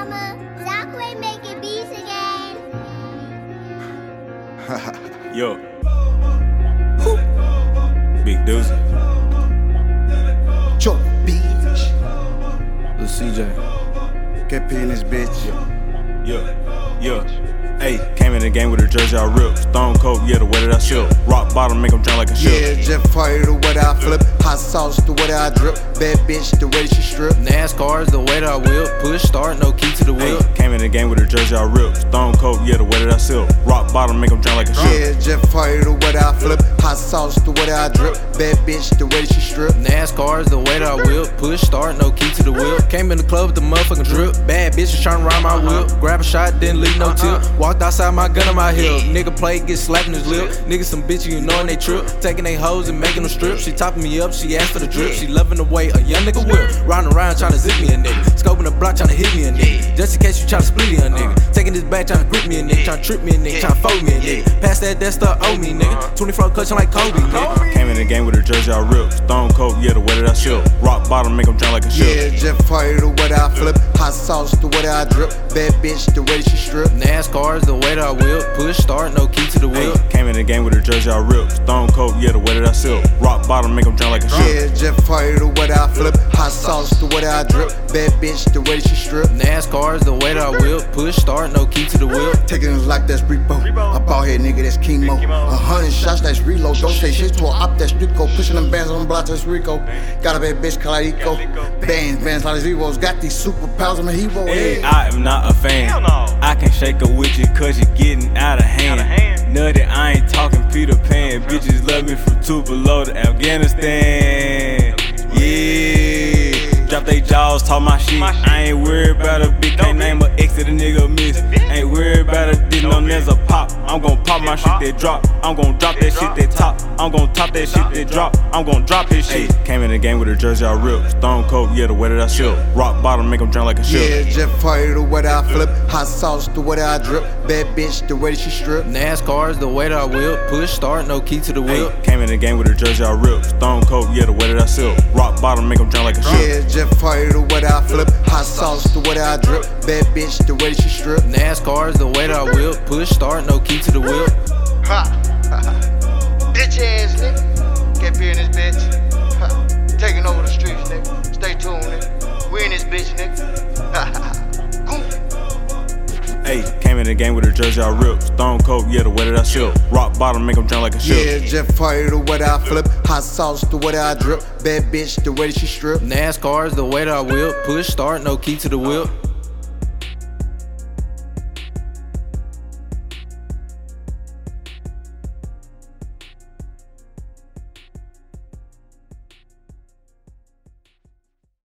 mama. Zachary making beats again. Yo. Big Doozy. Choke, bitch. Lil CJ. Get in this bitch. Yo. Hey, came in the game with a jersey I ripped. Stone cold, yeah, the way that I sip. Rock bottom, make 'em drown like a ship. Yeah, Jeff Fire, the way that I flip. Hot sauce, the way that I drip. Bad bitch, the way that she strip. NASCAR's the way that I whip. Push start, no key to the wheel. Hey, came in the game with a jersey I ripped. Stone cold, yeah, the way that I sip. Rock bottom, make 'em drown like a ship. Yeah, Jeff Fire, the way that I flip. Hot sauce, the way that I drip. Bad bitch, the way that she strip. NASCAR's the way that I whip. Push start, no key to the wheel. Came in the club with the motherfucking drip. Bad bitches tryna ride my whip. Grab a shot, didn't leave no tip. Walked outside, my gun on my hip. Nigga play, get slapped in his lip. Niggas some bitches, you knowin' they trip. Taking they hoes and making them strip. She topping me up, she asked for the drip. She loving the way a young nigga whip. Riding around tryna zip me a nigga. Scoping the block tryna hit me a nigga. Just in case you tryna split me a nigga. Taking this back tryna grip me a nigga. Tryna trip me a nigga. Tryna fold me a nigga. Pass that stuff owe me nigga. 24 clutching like Kobe nigga. Came in the game with a jersey I ripped. Stone cold, yeah, the way that I sip. Rock bottom, make 'em drown like a ship. Yeah, Jeff Fire, the way that I flip. Hot sauce, the way that I drip. Bad bitch, the way that she strip. NASCAR's the way that I whip. Push start, no key to the wheel. Hey, came in the game with a jersey I ripped. Stone cold, yeah, the way that I sip. Rock bottom, make 'em drown like a ship. Yeah, Jeff Fire, the way that I flip. Hot sauce, the way that I drip. Bad bitch, the way that she strip. NASCAR's the way that I whip. Push start, no key to the wheel. Taking it like that's repo. I ball head nigga, that's chemo. 100 shots, that's reload. Don't say shit to a op, that's Rico. Pushing them bands on the block, that's Rico. Got a bad bitch called Eco. Bands like zeros. Got these superpowers, I'm a hero. Hey, I am not a fan. I can shake her with you cause you're getting out of hand. Nutty, I ain't talking Peter Pan. Bitches love me from Tupelo to Afghanistan. Yeah. Drop they jaws, talk my shit. I ain't worried about a bitch. Can't name a X that a nigga miss. Ain't worried about a bitch, no there's a pop. I'm gon' pop my shit that drop. I'm gon' drop that shit that top. I'm gon' top that shit that drop. I'm gon' drop this shit. Came in the game with a jersey I ripped. Stone cold, yeah, the way that I sip. Rock bottom, make 'em drown like a ship. Yeah, Jeff Fire, the way that I flip. Hot sauce, the way that I drip. Bad bitch, the way that she strip. NASCAR's the way that I whip. Push start, no key to the wheel. Hey, came in the game with a jersey I ripped. Stone cold, yeah, the way that I sip. Rock bottom, make 'em drown like a ship. Yeah, Jeff Fire, the way that I flip. Hot sauce, the way that I drip. Bad bitch, the way that she strip. NASCAR's the way that I whip. Push start, no key to the wheel. Ha! Bitch ass nigga. Get in this bitch. Ha. Taking over the streets, nigga. Stay tuned, nigga. We in this bitch, nigga. Hey, came in the game with a jersey I ripped. Stone cold, yeah, the way that I sip. Rock bottom, make 'em drown like a ship. Yeah, Jeff Fire, the way that I flip. Hot sauce, the way that I drip. Bad bitch, the way that she strip. NASCAR's the way that I whip. Push start, no key to the wheel.